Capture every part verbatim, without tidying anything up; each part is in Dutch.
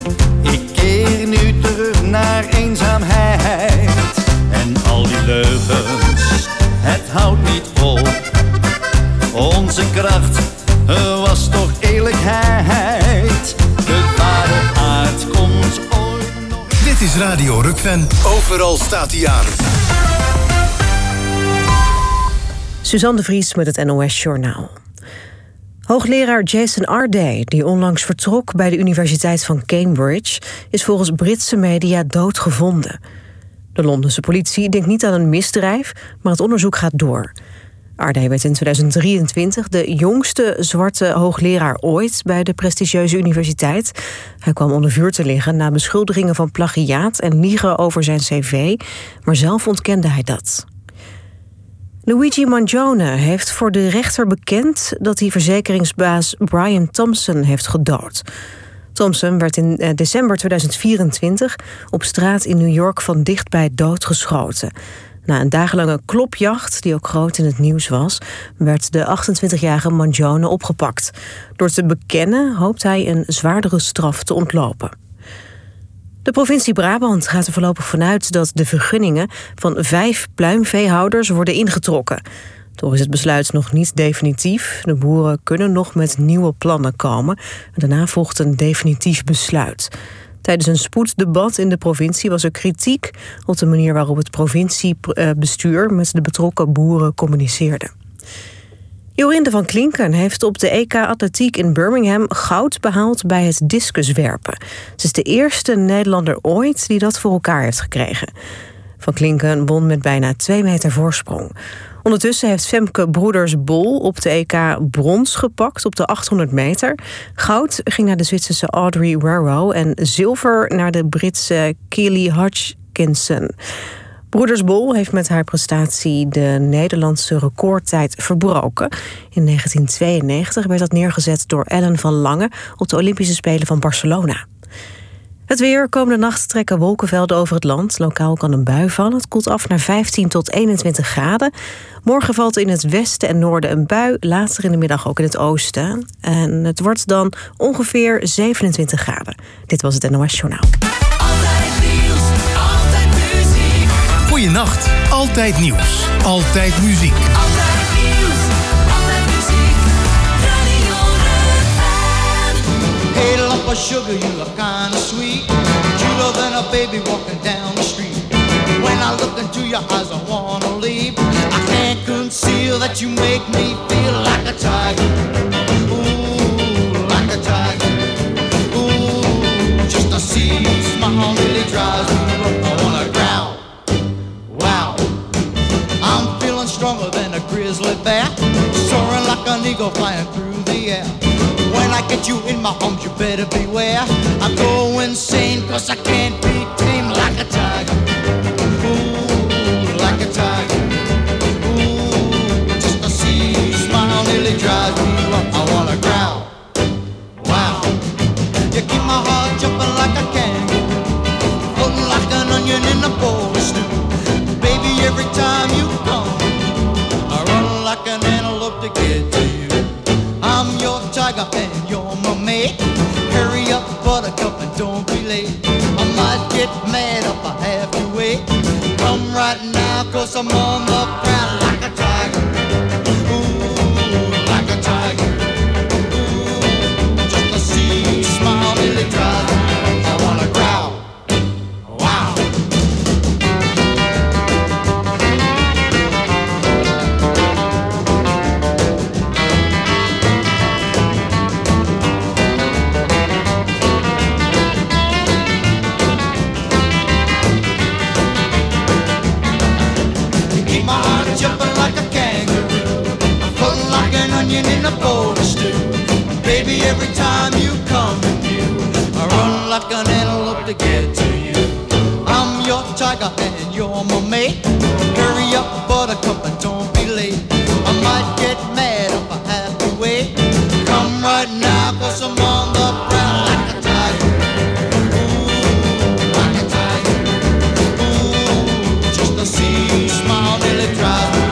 Ik keer nu terug naar eenzaamheid. En al die leugens, het houdt niet vol. Onze kracht was toch eerlijkheid. De ware aard komt ooit nog. Dit is Radio Rukven. Overal staat hij aan. Suzanne de Vries met het N O S-journaal. Hoogleraar Jason Arday, die onlangs vertrok bij de Universiteit van Cambridge, is volgens Britse media doodgevonden. De Londense politie denkt niet aan een misdrijf, maar het onderzoek gaat door. Arday werd in tweeduizend drieëntwintig de jongste zwarte hoogleraar ooit bij de prestigieuze universiteit. Hij kwam onder vuur te liggen na beschuldigingen van plagiaat en liegen over zijn cv, maar zelf ontkende hij dat. Luigi Mangione heeft voor de rechter bekend dat hij verzekeringsbaas Brian Thompson heeft gedood. Thompson werd in december tweeduizend vierentwintig op straat in New York van dichtbij doodgeschoten. Na een dagenlange klopjacht, die ook groot in het nieuws was, werd de achtentwintigjarige Mangione opgepakt. Door te bekennen hoopt hij een zwaardere straf te ontlopen. De provincie Brabant gaat er voorlopig vanuit dat de vergunningen van vijf pluimveehouders worden ingetrokken. Toch is het besluit nog niet definitief. De boeren kunnen nog met nieuwe plannen komen. Daarna volgt een definitief besluit. Tijdens een spoeddebat in de provincie was er kritiek op de manier waarop het provinciebestuur met de betrokken boeren communiceerde. Jorinde van Klinken heeft op de E K Atletiek in Birmingham goud behaald bij het discuswerpen. Ze is de eerste Nederlander ooit die dat voor elkaar heeft gekregen. Van Klinken won met bijna twee meter voorsprong. Ondertussen heeft Femke Broeders-Bol op de E K brons gepakt op de achthonderd meter. Goud ging naar de Zwitserse Audrey Warrow en zilver naar de Britse Keely Hodgkinson. Broeders-Bol heeft met haar prestatie de Nederlandse recordtijd verbroken. In negentien tweeënnegentig werd dat neergezet door Ellen van Lange op de Olympische Spelen van Barcelona. Het weer. Komende nacht trekken wolkenvelden over het land. Lokaal kan een bui vallen. Het koelt af naar vijftien tot eenentwintig graden. Morgen valt in het westen en noorden een bui. Later in de middag ook in het oosten. En het wordt dan ongeveer zevenentwintig graden. Dit was het N O S Journaal. Altijd nieuws, altijd muziek. Goeienacht. Altijd nieuws. Altijd muziek. Altijd nieuws, altijd muziek. Radio Rukven. Hey, lump of sugar, you look kinda sweet. Cuter than a baby walking down the street. When I look into your eyes, I wanna leave. I can't conceal that you make me feel like a tiger. Ooh, like a tiger. Ooh, just to see you smile really drives me up. I wanna growl. Wow, I'm feeling stronger than a grizzly bear. Soaring like an eagle flying through the air. When I get you in my arms, you better beware. I go insane cause I can't be tamed like a tiger. Ooh, like a tiger. Ooh, just to see you smile nearly drives me up. I wanna growl. Wow, you keep my heart jumping like a kangaroo, floating like an onion in a bowl of stew. Baby, every time you come, I run like an antelope to get to you. I'm your tiger and you're my mate. Hurry up, buttercup, and don't be late. I might get mad if I have to wait. Come right now, cause I'm on the ground like a tiger. Ooh, like a tiger. Ooh, just to see you smile nearly drives me up. I wanna growl. Wow. Jumping like a kangaroo, floating like an onion in a bowl of stew. Baby, every time you come in view, I run like an antelope to get to you. I'm your tiger and you're my mate. Hurry up, buttercup, and don't be late. I might get mad if I have to wait. Come right now, cause I'm on the ground like a tiger. Ooh, like a tiger. Ooh, just to see you smile nearly drives me.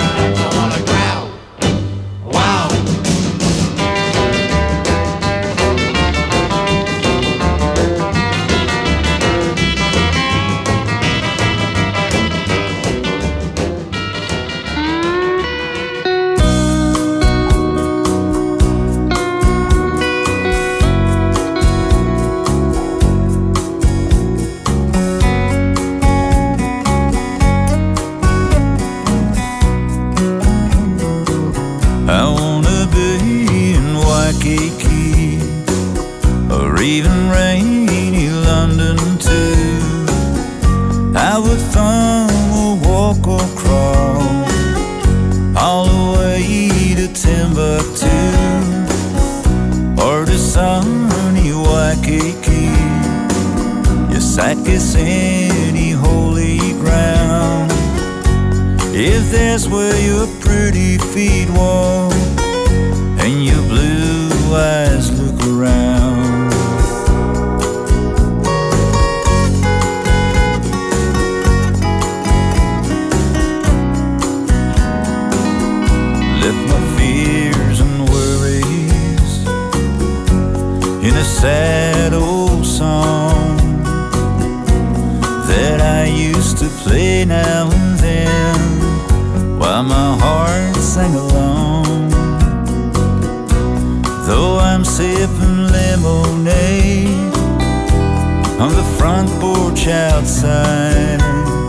like it's any holy ground. If that's where your pretty feet walk and your blue eyes look around. Left my fears and worries in a sad old song that I used to play now and then while my heart sang along. Though I'm sipping lemonade on the front porch outside,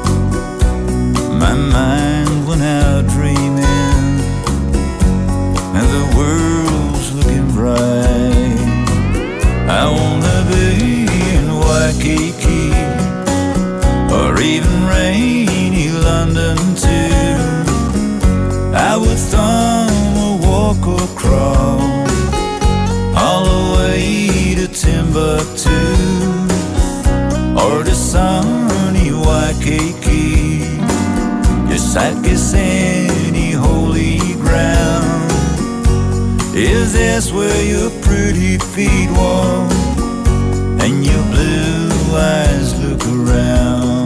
my mind went out dreaming and the world's looking bright. I wanna be in Waikiki or even rainy London too. I would thumb or walk or crawl all the way to Timbuktu or to sunny Waikiki. Yes, I'd kiss any holy ground if that's where your pretty feet walk and your blue eyes look around.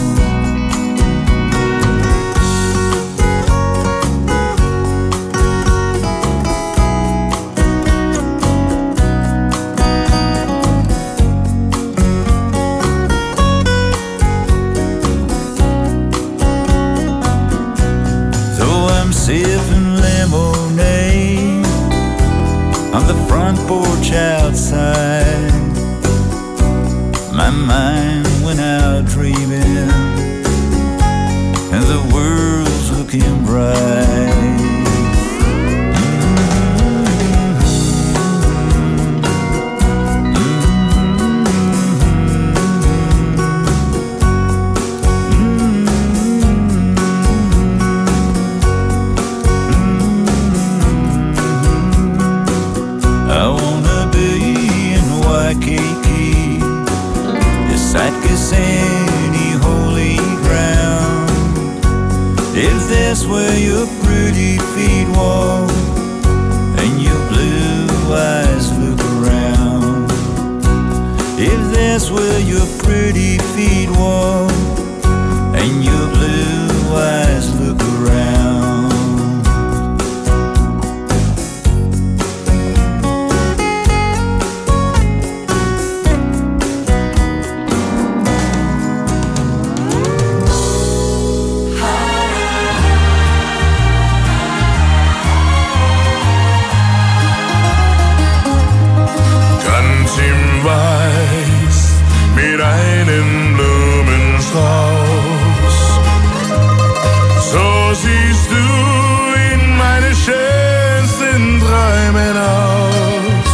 Sipping lemonade on the front porch outside, my mind went out dreaming and the world's looking bright. Any holy ground if that's where your pretty feet walk and your blue eyes look around. If that's where your pretty feet walk and your blue eyes look around. Mit einem Blumenstrauß, so siehst du in meine schönsten Träumen aus.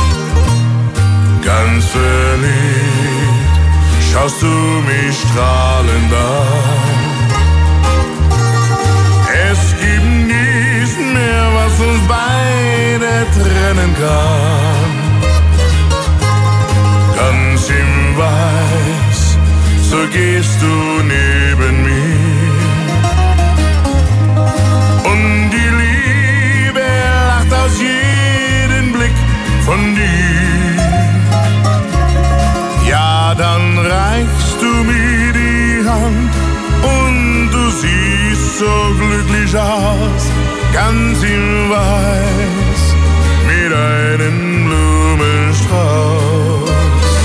Ganz verliebt schaust du mich strahlend an. Es gibt nichts mehr, was uns beide trennen kann. Ganz im Weiß, so gehst du neben mir. Und die Liebe lacht aus jedem Blick von dir. Ja, dann reichst du mir die Hand und du siehst so glücklich aus. Ganz im Weiß, mit einem Blumenstrauß.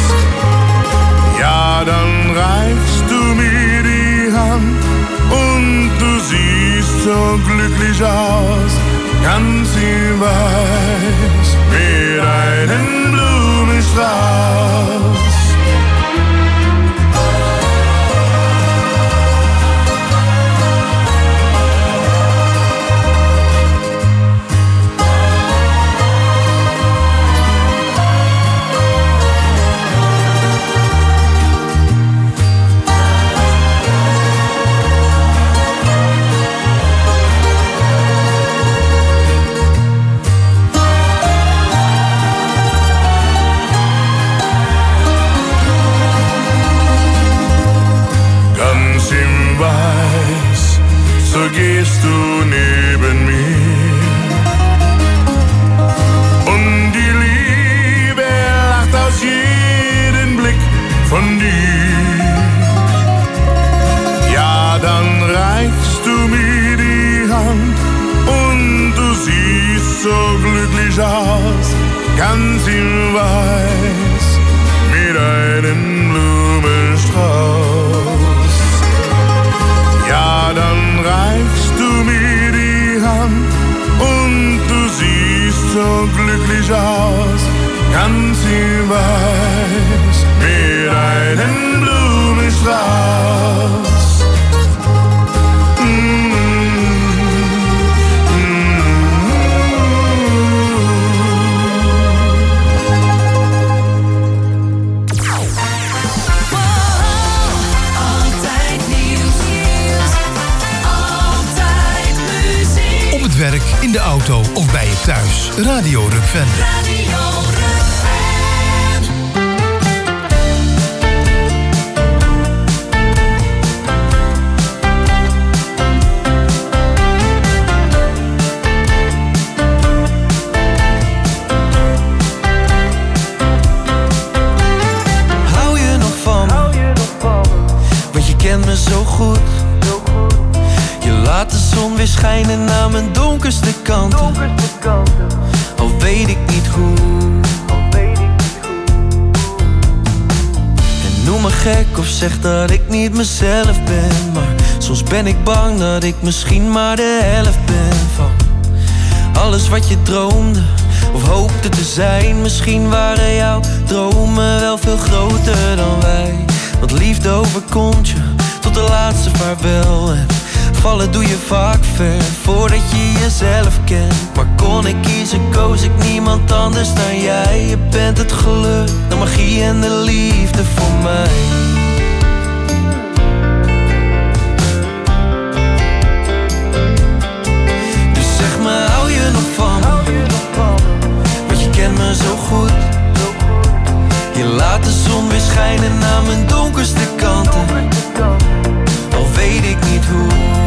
Ja, dann reichst du mir die Hand und du siehst so glücklich aus, ganz im Weiß, mit einem Blumenstrauß. von dir. Ja, dann reichst du mir die Hand und du siehst so glücklich aus, ganz in Weiß, mit einem Blumenstrauß. Ja, dann reichst du mir die Hand und du siehst so glücklich aus, ganz in Weiß, mit einem Blumenstrauß. Werk, in de auto of bij je thuis. Radio Rukven. Radio Hou je nog van me? Want je kent me zo goed. Laat de zon weer schijnen naar mijn donkerste kanten. Al weet ik niet hoe. En noem me gek of zeg dat ik niet mezelf ben. Maar soms ben ik bang dat ik misschien maar de helft ben van alles wat je droomde of hoopte te zijn. Misschien waren jouw dromen wel veel groter dan wij. Want liefde overkomt je tot de laatste vaarwel. En vallen doe je vaak ver voordat je jezelf kent. Maar kon ik kiezen, koos ik niemand anders dan jij. Je bent het geluk, de magie en de liefde voor mij. Dus zeg me, hou je nog van me? Want je kent me zo goed. Je laat de zon weer schijnen naar mijn donkerste kanten. Al weet ik niet hoe.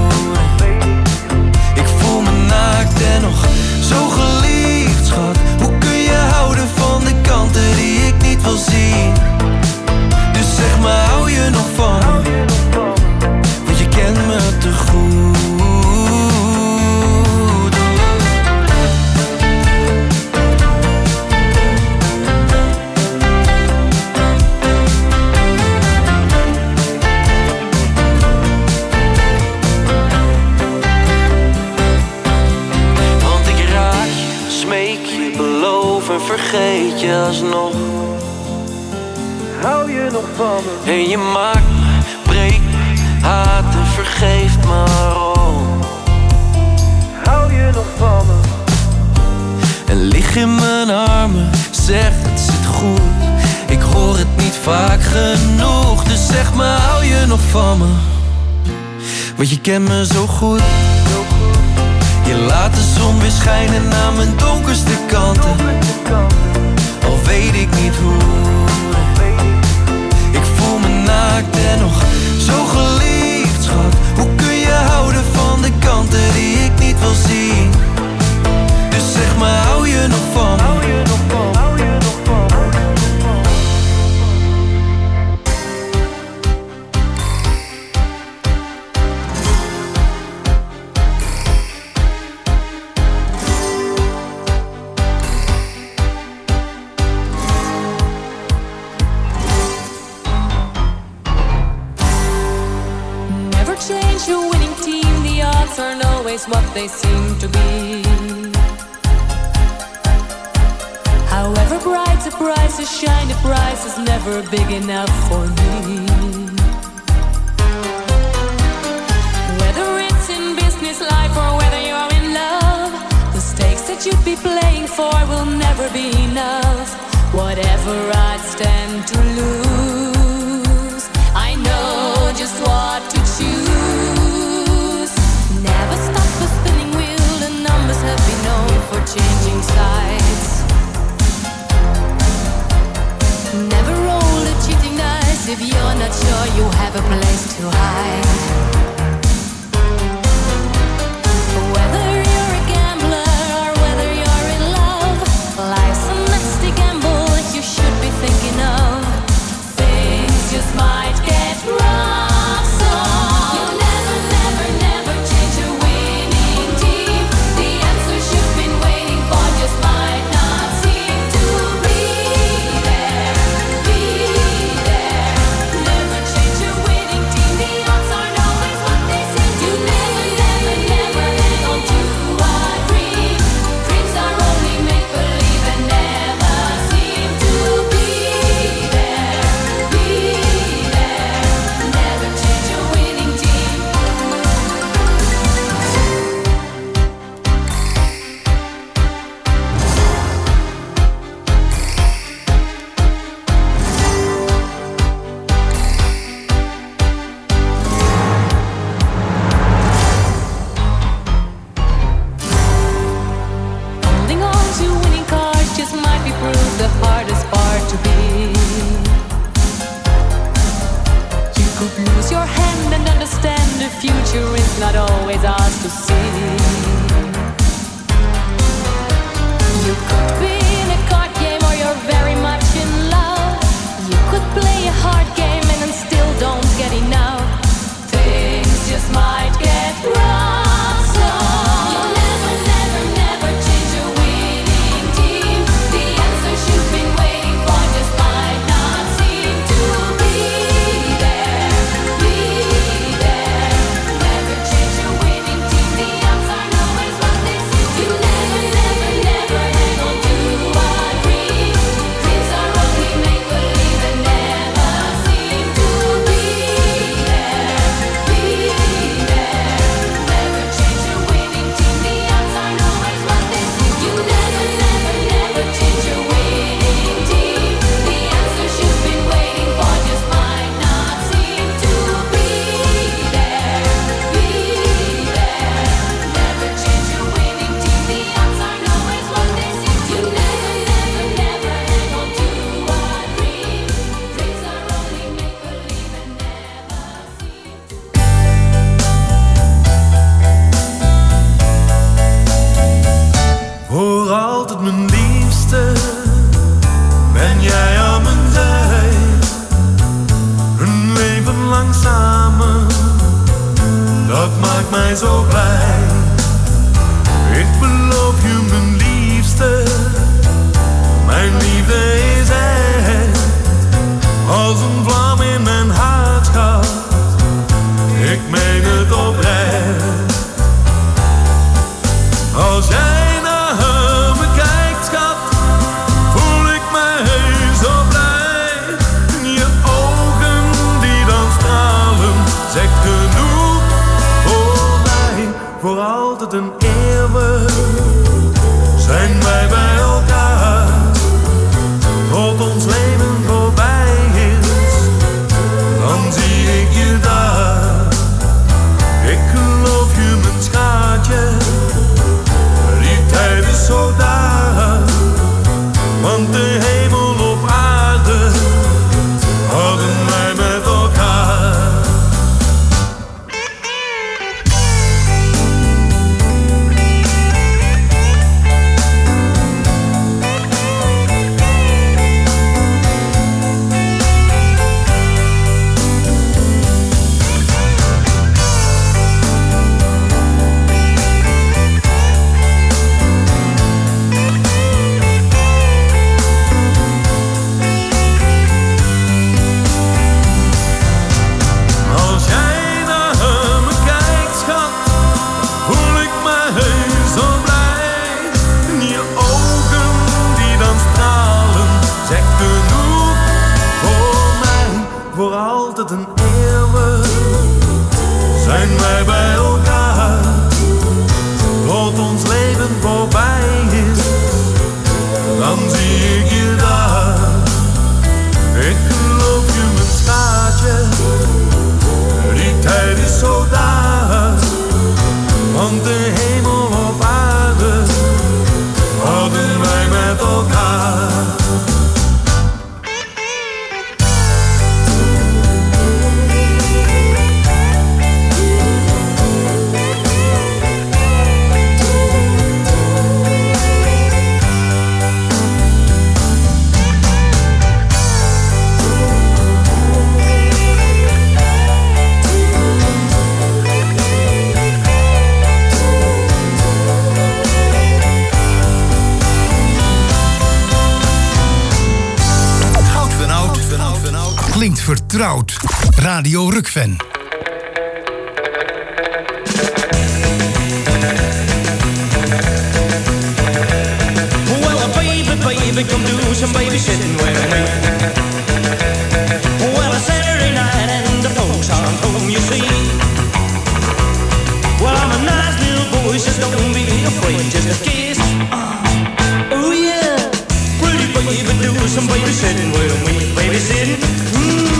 En nog zo geliefd, schat. Hoe kun je houden van de kanten die ik niet wil zien? Dus zeg me, hou je nog van me? Want je kent me te goed. Vergeet je alsnog. Hou je nog van me? En je maakt me, breekt me, haat en vergeeft me waarom. Hou je nog van me? En lig in mijn armen, zeg het zit goed. Ik hoor het niet vaak genoeg. Dus zeg me, hou je nog van me? Want je kent me zo goed. Je laat de zon weer schijnen naar mijn donkerste kanten. Al weet ik niet hoe. Ik voel me naakt en nog zo geliefd, schat. Hoe kun je houden van de kanten die ik niet wil zien? Dus zeg me, hou je nog van me? Hou je nog van me? Hou je nog van me? Aren't always what they seem to be. However bright the prices shine, the price is never big enough for me. Whether it's in business life or whether you're in love, the stakes that you'd be playing for will never be enough. Whatever I'd stand to lose, I know just what to choose. Never stop the spinning wheel, the numbers have been known for changing sides. Never roll the cheating dice if you're not sure you have a place to hide. Whether you're a gambler or whether you're in love, life's a nasty gamble that you should be thinking of. Things just might get rough. So you never, never, never change a winning team. The answers you've been waiting for just might not seem to be there, be there. Never change a winning team. The odds aren't always what they seem. You never, never, never hang on to a dream. Dreams are only make believe and never seem to be there, be there. Never change a winning team. Holding on to winning cards just might be proved the hardest part to be. You could lose your hand and understand the future is not always ours to see. You could be in a card game or you're very much in love. You could play a hard game and then still don't get enough. Things just might get rough. So you never, never, never change a winning team. The answers you've been waiting for just might not seem to be there, be there. Never change a winning team. The odds aren't always what they seem. You never, never, never hang on to a dream. Dreams are only make believe and never seem to be there, be there. Never change a winning team. The odds aren't always what they seem. You never, never, never change a winning team. The answers you've been waiting for just might not seem to be there, be there. Never change a winning team. The odds aren't always what they seem. You never, never, never hang on to a dream. Dreams are only make believe and never seem to. Voor altijd mijn liefste, ben jij aan mijn zij. Een leven lang samen, dat maakt mij zo blij. Ik beloof je mijn liefste, mijn liefde is echt. Als een vlam in mijn hart gaat, ik meen het oprecht. Als jij naar me kijkt, schat, voel ik mij zo blij. Je ogen die dan stralen, zegt genoeg voor mij. Voor altijd en eeuwig zijn wij bij elkaar. Tot ons leven voorbij is, dan zie ik je daar. Ik geloof je mijn schaatje, die tijd is zo daar. Want de hemel op aarde hadden wij met elkaar. Als jij naar me kijkt, schat, voel ik mij zo blij. Je ogen die dan stralen, zegt genoeg voor mij. Voor altijd en eeuwig zijn wij bij elkaar. Tot ons leven voorbij is, dan zie ik je daar. Ik geloof je mijn schaatje, die tijd is zo daar. Want de hemel op aarde hadden wij met elkaar. klinkt vertrouwd. Radio Rukven. Well, baby, baby, come do some babysitting with me. Well, a Saturday night and the folks aren't home, you see. Well, I'm a nice little boy, so don't be afraid, just a kiss. Oh, yeah. Pretty baby, do some babysitting with me. Babysitting. Mm.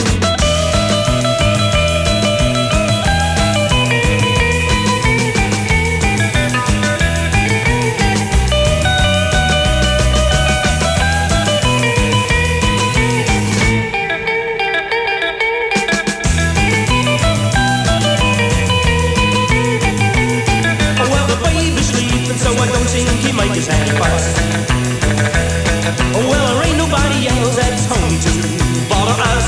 Well, there ain't nobody else that's home to bother us.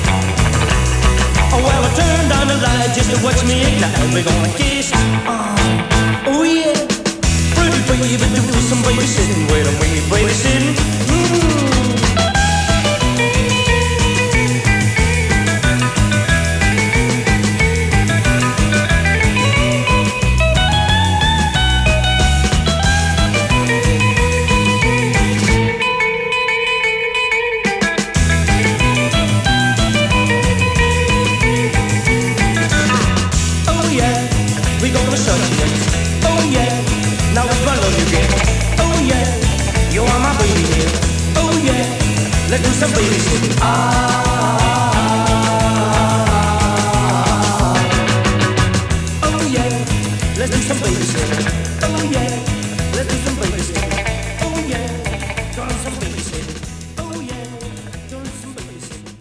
Well, I turned on the light just to watch me ignite. We're gonna kiss. Oh yeah, pretty baby, do some babysitting. Wait a minute, babysitting. Mm. Let's do some babysitting. Ah, oh yeah. Let's do some babysitting. Oh yeah. Let's do some babysitting. Oh yeah. Gonna do some babysitting. Oh yeah. Gonna do some babysitting.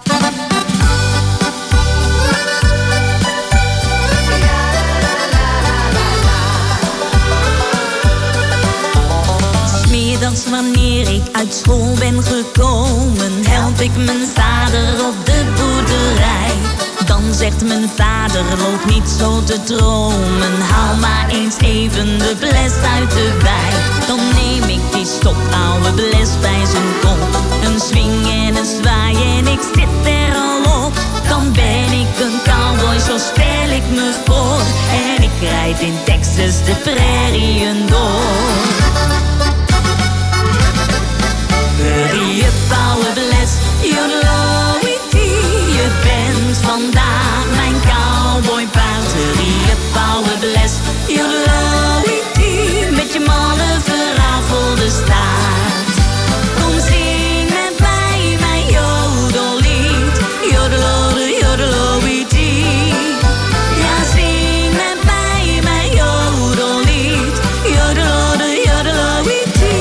Smiddags wanneer ik uit school ben gekomen, help ik mijn vader op de boerderij. Dan zegt mijn vader, loop niet zo te dromen, haal maar eens even de bles uit de wei. Dan neem ik die stokoude bles bij zijn kop, een swing en een zwaai en ik zit er al op. Dan ben ik een cowboy, zo stel ik me voor, en ik rijd in Texas de prairieën door. Hurry up, oude bles, jodelooitie, je bent vandaag mijn cowboypaard. Hurry up, oude bles, jodelooitie, met je malle verrafelde staart. Kom zing met mij mijn jodellied, jodelode, jodelooitie. Ja, zing met mij mijn jodellied, jodelode, jodelooitie.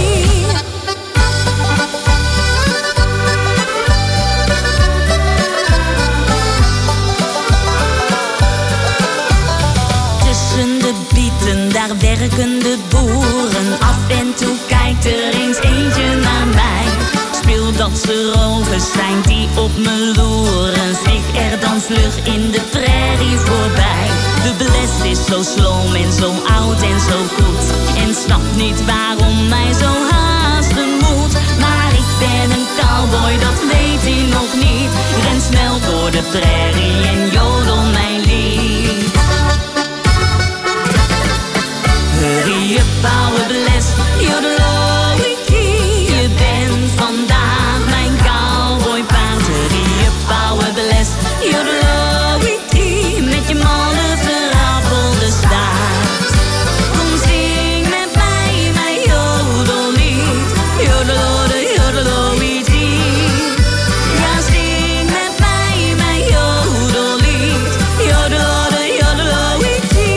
Daar werken de boeren, af en toe kijkt er eens eentje naar mij. Speel dat ze rovers zijn die op me loeren, vlieg er dan vlug in de prairie voorbij. De bles is zo sloom en zo oud en zo goed, en snapt niet waarom mij zo haasten moet. Maar ik ben een cowboy, dat weet hij nog niet. Ren snel door de prairie en jodel mijn lied. Hurry up, oude bles, jodelooikie, je bent vandaag mijn cowboypaard. Hurry up, oude bles, jodelooikie, met je malle verrafelde staart. Kom zing met mij mijn jodellied, jodelode, jodelooikie. Ja, zing met mij mijn jodellied, jodelode, jodelooikie.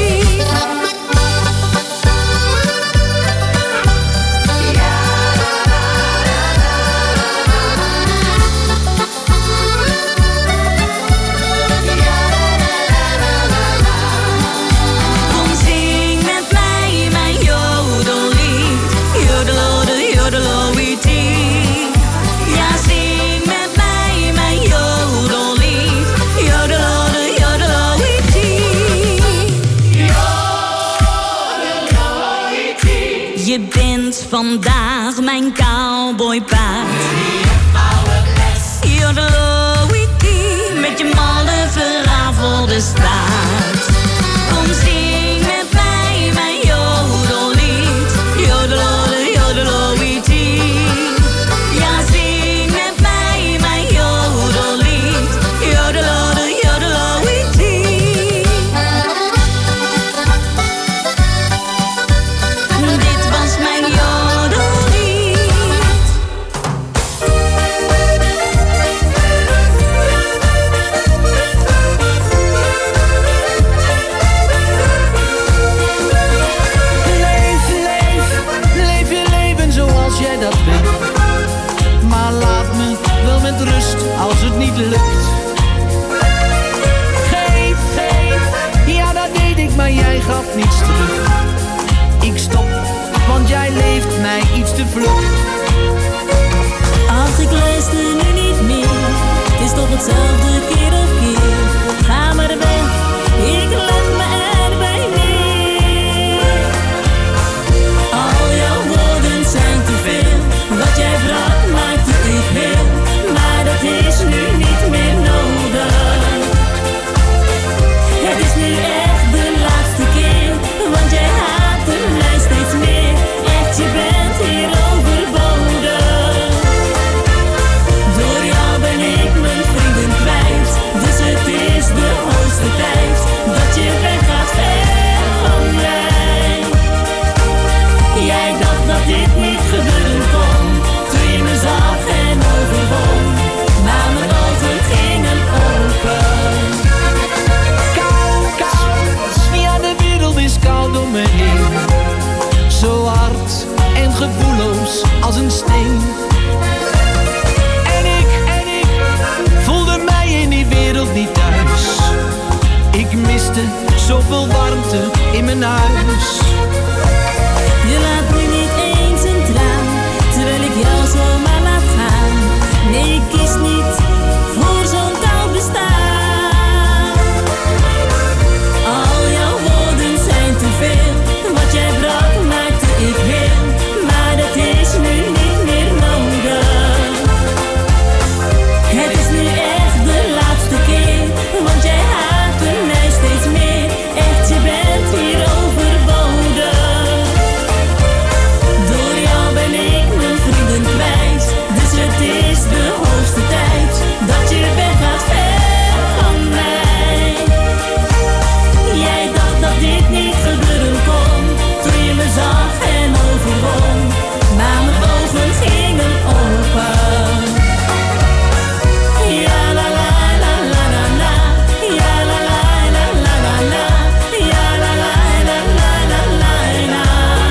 Je bent vandaag mijn cowboypaard. bestaat. Kom zing met mij mijn jodellied. Jodelode, jodeloïtie. Ja, zing met mij mijn jodellied. Jodelode, jodeloïtie. Dit was mijn jodellied. Leef, leef, leef je leven zoals jij dat wil. Maar laat me wel met rust als het niet lukt. Geef, geef, ja dat deed ik, maar jij gaf niets terug. Ik stop, want jij leeft mij iets te vlug. Ach, ik luister nu niet meer. Het is toch hetzelfde keer op keer. Ga maar weg, ik leg me erbij neer. Al jouw woorden zijn te veel. Wat jij bracht maakte ik heel. Maar dat is nu niet meer nodig. Het is nu echt de laatste keer. Want jij haatte mij steeds meer. Echt, je bent hier overbodig. Door jou ben ik mijn vrienden kwijt. Dus het is de hoogste tijd dat je weggaat ver van mij. Jij dacht dat dit niet gebeuren kon, toen je me zag en overwon. Maar mijn ogen gingen open. Koud, koud, ja de wereld is koud om me heen. Zo hard en gevoelloos als een steen. En ik, en ik voelde mij in die wereld niet thuis. Ik miste zoveel warmte in mijn huis. Je laat me niet eens een traan, terwijl ik jou zomaar laat gaan. Nee, ik kies niet voor zo'n koud bestaan. Al jouw woorden zijn te veel. Wat jij brak maakte ik heel. Maar dat is nu niet meer nodig. Het is nu echt de laatste keer. Want jij haatte mij steeds meer. Echt, je bent hier overbodig. Door jou ben ik mijn vrienden kwijt. Dus het is de hoogste tijd dat je weggaat ver van mij. Jij dacht dat dit niet gebeuren kon, toen je me zag en overwon. Maar mijn ogen gingen open. Ja la la la la la la. Ja la la la la la la. Ja la la la la la la la.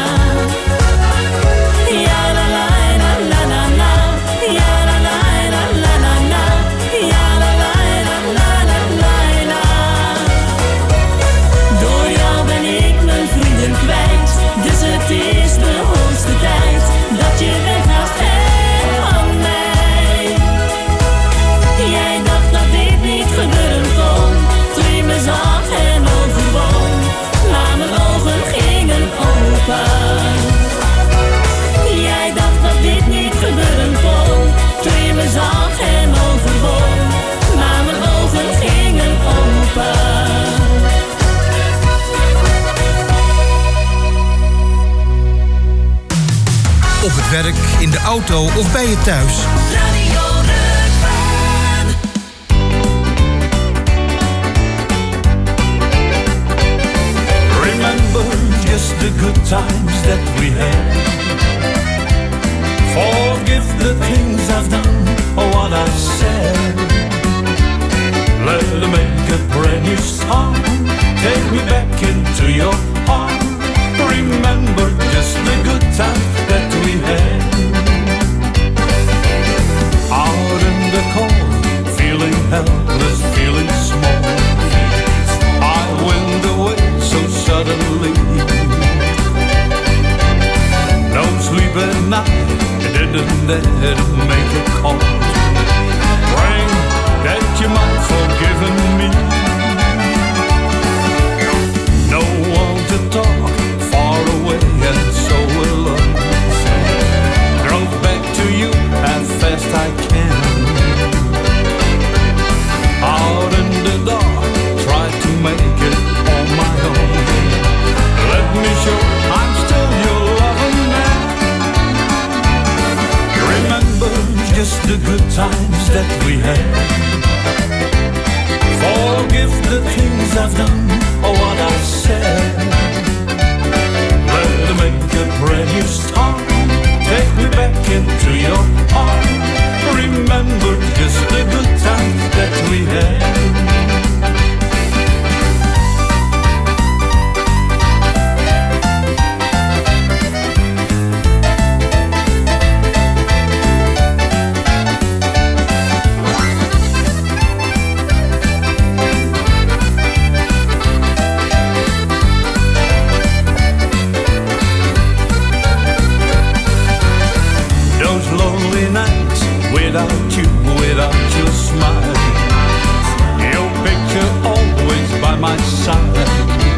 Ja la la la la la la. Ja la la la la la la. Ja la la la la la la la. Door jou ben ik mijn vrienden kwijt. Dus het is de hoogste tijd dat je weggaat ver van mij. Jij dacht dat dit niet gebeuren kon, toen je me zag en overwon. Maar mijn ogen gingen open. Jij dacht dat dit niet gebeuren kon, toen je me zag en overwon. Maar mijn ogen gingen open. Op het werk, in de auto of bij je thuis. Radio Rutven. Remember just the good times that we had. Forgive the things I've done or what I've said. Let me make a brand new song. Take me back into your heart. Remember just the good times that we had. Out in the cold, feeling helpless, feeling small. I went away so suddenly. No sleep at night, didn't dare to make a call. Praying that you might forgive me. No one to talk, far away and so alone. Drove back to you as fast I can. Out in the dark, tried to Forgive the things I've done or what I've said. Let me make a brand new start. Take me back into your heart. Remember just the good times that we had. Without you, without your smile, your picture always by my side.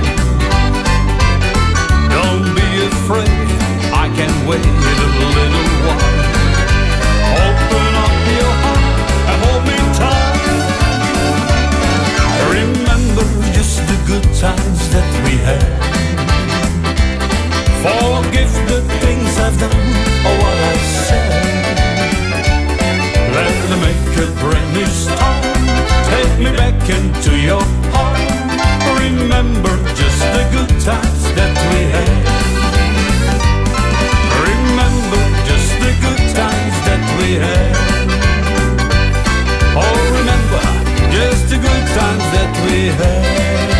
Don't be afraid, I can wait a little while. Open up your heart and hold me tight. Remember just the good times that we had. Forgive the things I've done or what I've said. Let me make a brand new start. Take me back into your heart. Remember just the good times that we had. Remember just the good times that we had. Oh, remember just the good times that we had.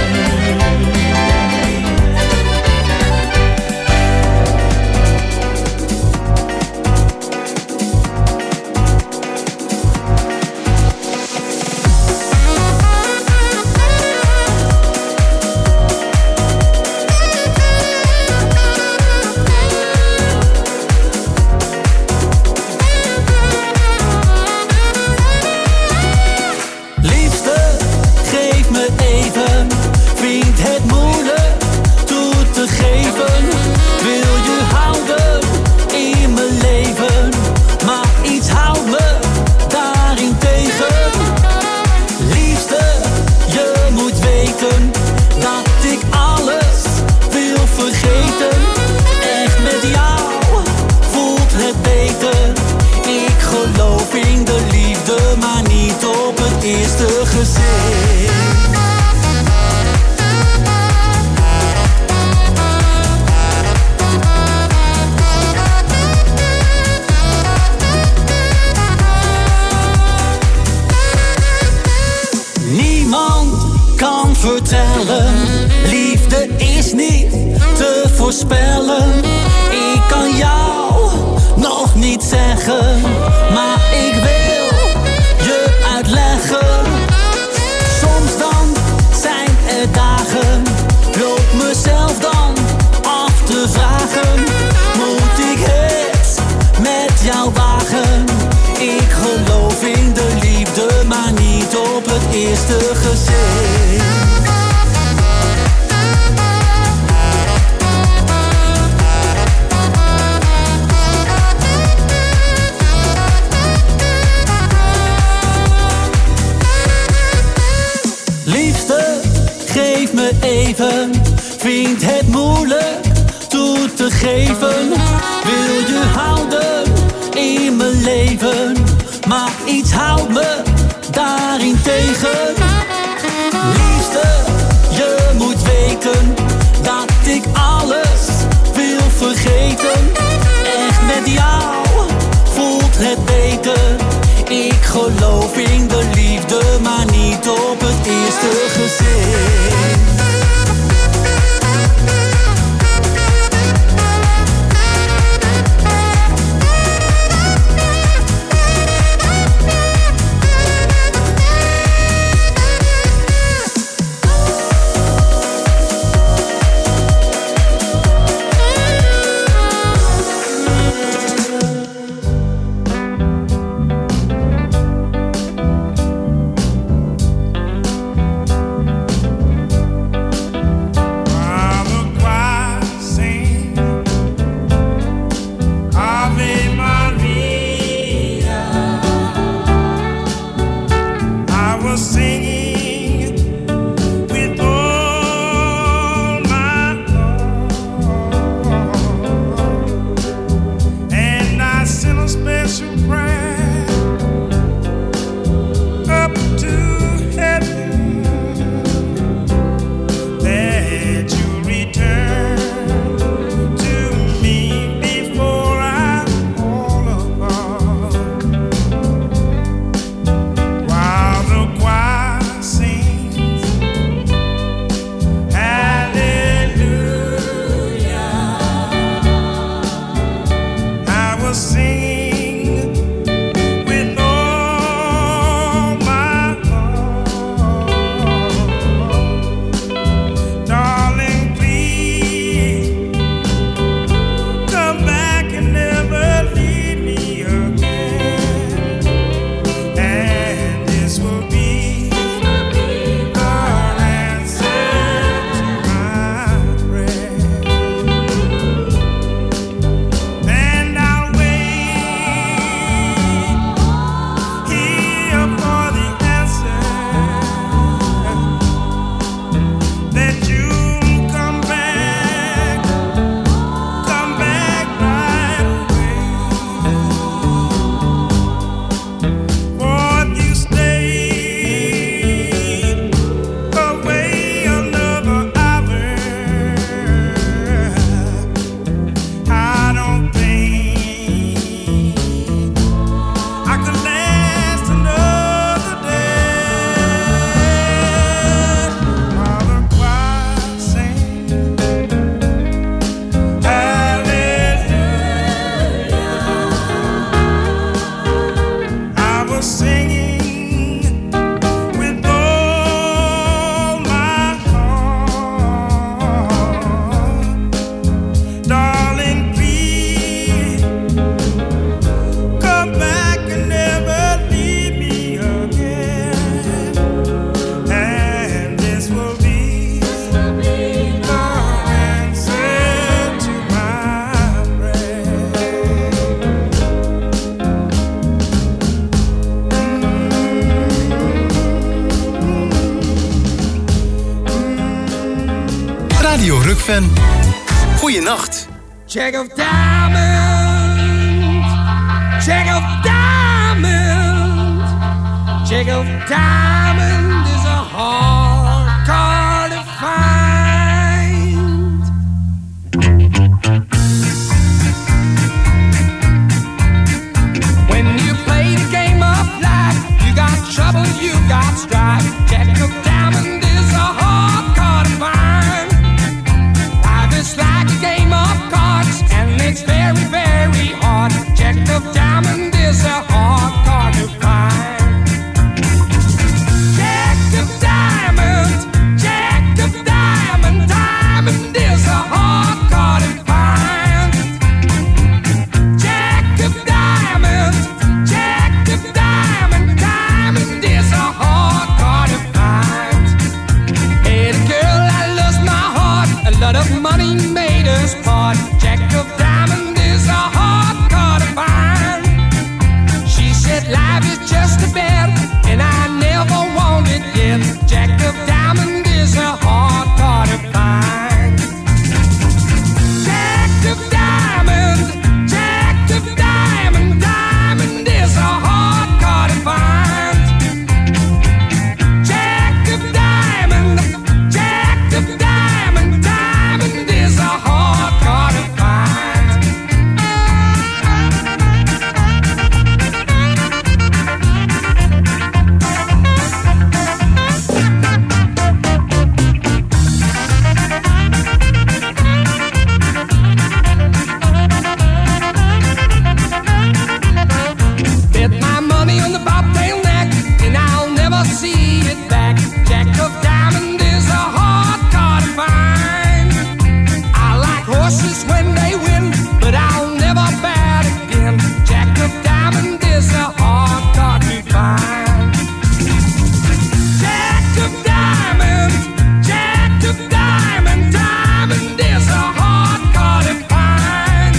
Druk-fan. Goeienacht. Check of diamond, check of diamond, check of diamond is a hard card to find. When you play the game of life, you got trouble, you got strife. Check of diamond is a hard card to find. Life is like a game of cards, and it's very, very hard. Check of diamond is a hard card to find. Check of diamond, check of diamond, diamond is a hard card to find. Check of diamond, check of diamond, diamond is a hard card to find. Hey, the girl, I lost my heart, a lot of money made us part. Check of diamond is a hard card to find. She said life is just a bet, and I never wanted it. Jack of diamond is a hard card to find. Jack of diamond, jack of diamond, diamond is a hard card to find. Jack of diamond, jack of diamond, diamond is a hard card to find. Bet my money on the bobtail neck, and I'll never see it back. Jack of diamond is a hard card to find. I like horses when they win, but I'll never bet again. Jack of diamond is a hard card to find. Jack of diamond, jack of diamond, diamond is a hard card to find.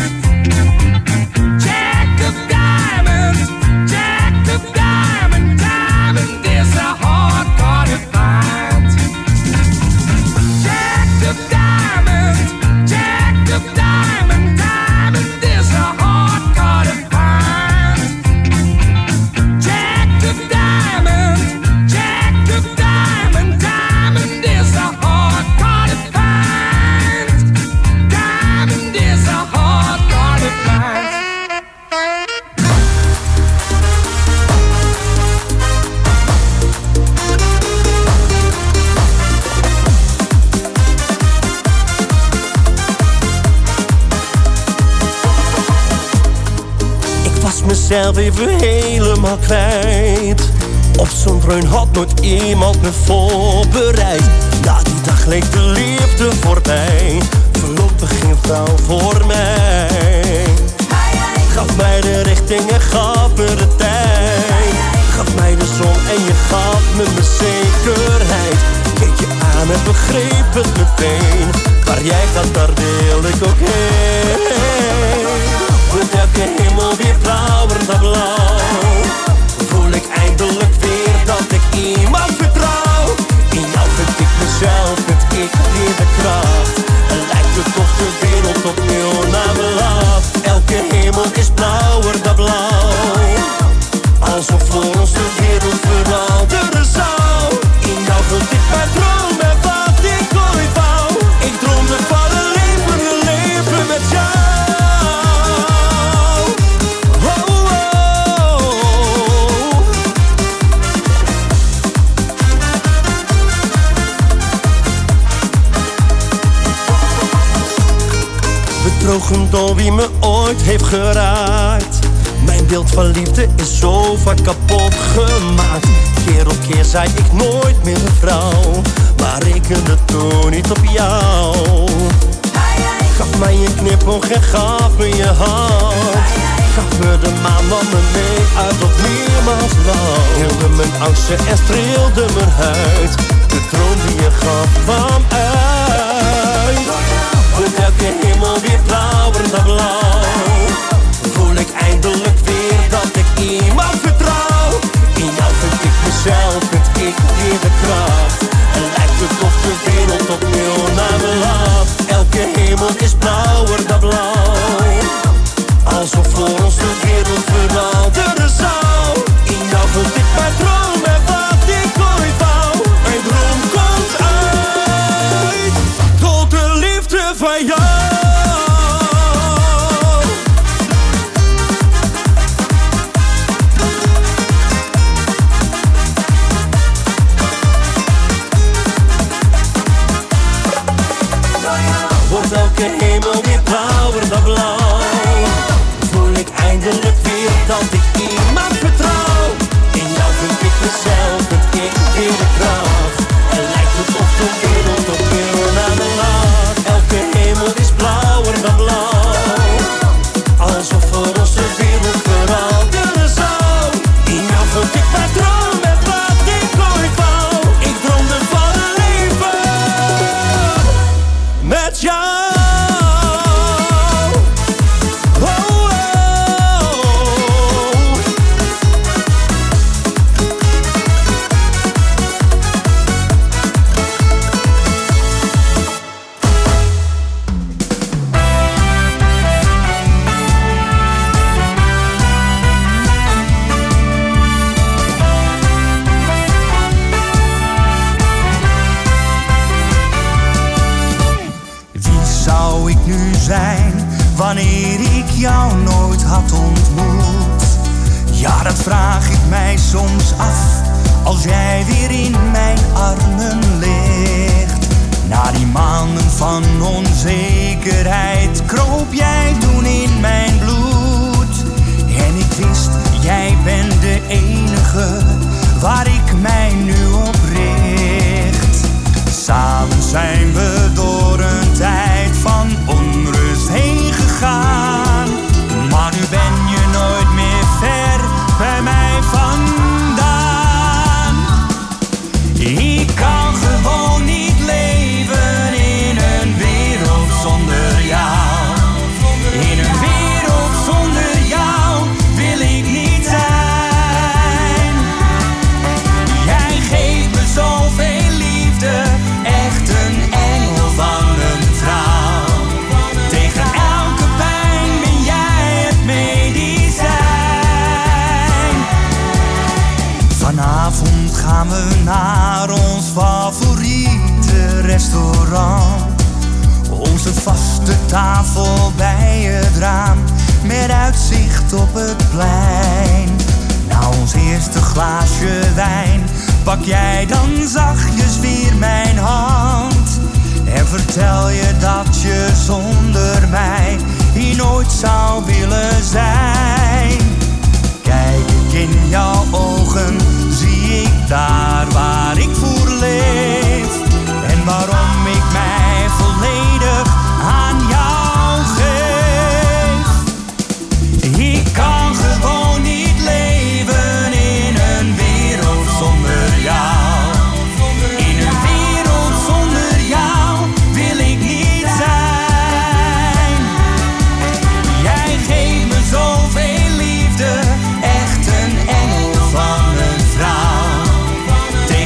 Jack of diamond, jack of diamond, diamond is a hard card to find. Jack of diamond, jack of diamond, diamond is a hard card to find. Jack of diamond, jack of diamond, diamond is a hard card to find. Diamond is a hard card to find. Ik was mezelf even helemaal kwijt. Op zo'n dreun had nooit iemand me voorbereid. Na die dag leek de liefde voorbij. Voorlopig geen vrouw voor mij. Gaf mij de richting en gaf me de tijd. Gaf mij de zon en je gaf me mijn zekerheid. Keek je aan en begreep het meteen. Waar jij gaat, daar wil ik ook heen. Wordt elke hemel weer blauwer dan blauw. Voel ik eindelijk weer dat ik iemand vertrouw. In jou vind ik mezelf, vind ik weer de kracht. En lijkt het toch de wereld opnieuw naar me laat. Elke hemel is blauwer dan blauw. Alsof voor ons de wereld veranderen zou. In jou vond ik mijn droom en wat ik ooit wou. Ik droomde van een leven, een leven met jou. Oh, oh, oh. Bedrogen door wie me ooit heeft geraakt. Mijn beeld van liefde is zo vaak kapot gemaakt. Keer op keer zei ik nooit meer een vrouw, maar rekende toen niet op jou. Gaf mij een knipoog en gaf me je hand. Gaf me de maan, nam me mee uit op niemands land. Hielde mijn angsten en streelde mijn huid. De droom die je gaf kwam uit. Wordt elke hemel weer blauwer dan blauw. Voel ik eindelijk weer dat ik iemand vertrouw. In jou vind ik mezelf, vind ik weer de kracht. En lijkt het of de wereld opnieuw naar me laat. alsof voor ons de wereld veranderen zou. In jou vond ik mijn droom en wat ik ooit wou. Mijn droom komt uit tot de liefde van jou. Wordt elke hemel weer blauwer dan blauw. Voel ik eindelijk weer dat ik iemand vertrouw. In jou vind ik mezelf, dat ik weer de kracht. En lijkt het of de wereld opnieuw naar me lacht. Elke hemel is blauwer dan blauw. Alsof voor ons de wereld veranderen zou. In jou vond ik mijn droom en wat ik ooit wou. Ik droomde van een leven met jou. Wanneer ik jou nooit had ontmoet. Ja, dat vraag ik mij soms af. Als jij weer in mijn armen ligt. Na die maanden van onzekerheid kroop jij toen in mijn bloed. En ik wist, jij bent de enige waar ik mij nu op richt. Samen zijn we door een tijd van onrust heen gegaan. Maar nu ben je nooit meer ver bij mij vandaan. Ik kan gewoon niet leven in een wereld zonder jou. In een wereld zonder jou wil ik niet zijn. Jij geeft me zoveel liefde, echt een engel van een vrouw. Tegen elke pijn ben jij het medicijn. Vanavond gaan we naar ons favoriete restaurant. Onze vaste tafel bij het raam, met uitzicht op het plein. Na ons eerste glaasje wijn pak jij dan zachtjes weer mijn hand. En vertel je dat je zonder mij hier nooit zou willen zijn. Kijk ik in jouw ogen, zie ik daar waar ik voor leef. En waarom ik mij volledig aan jou geef. Ik kan gewoon niet leven in een wereld zonder jou. In een wereld zonder jou wil ik niet zijn. Jij geeft me zoveel liefde, echt een engel van een vrouw.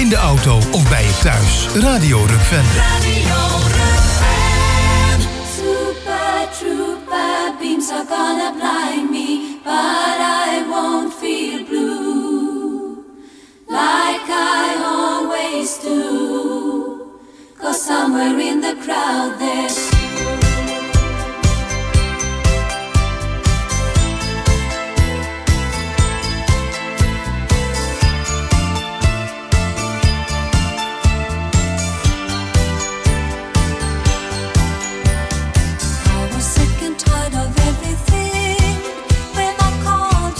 in de auto of bij je thuis. Radio Rukven. Radio Rukven. Super trooper beams are gonna blind me, but I won't feel blue like I always do, 'cause somewhere in the crowd there's I was sick and tired of everything when I called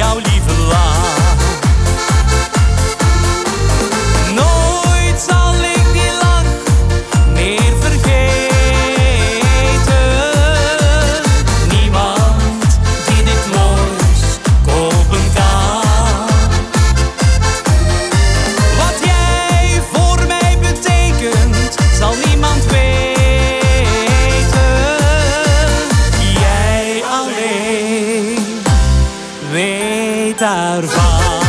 jouw lieve lach. Nooit zal ik die lach meer vergeten. Niemand die dit moois kopen kan. Wat jij voor mij betekent, zal niemand weten. Jij alleen weet daarvan.